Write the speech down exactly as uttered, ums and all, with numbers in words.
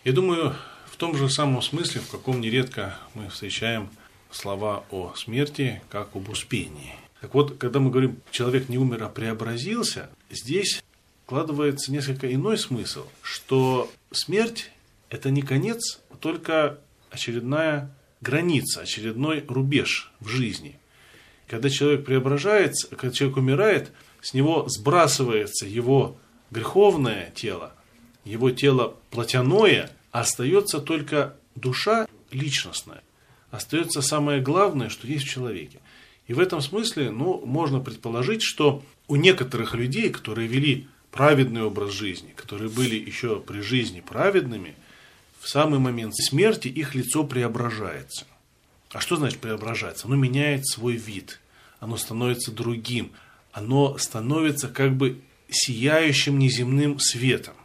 Я думаю, в том же самом смысле, в каком нередко мы встречаем слова о смерти, как об успении. Так вот, когда мы говорим «человек не умер, а преобразился», здесь вкладывается несколько иной смысл, что смерть – это не конец, а только очередная граница, очередной рубеж в жизни. Когда человек преображается, когда человек умирает, с него сбрасывается его греховное тело, его тело плотяное, а остается только душа личностная. Остается самое главное, что есть в человеке. И в этом смысле ну, можно предположить, что у некоторых людей, которые вели праведный образ жизни, которые были еще при жизни праведными, в самый момент смерти их лицо преображается. А что значит преображается? Оно меняет свой вид, оно становится другим, оно становится как бы сияющим неземным светом.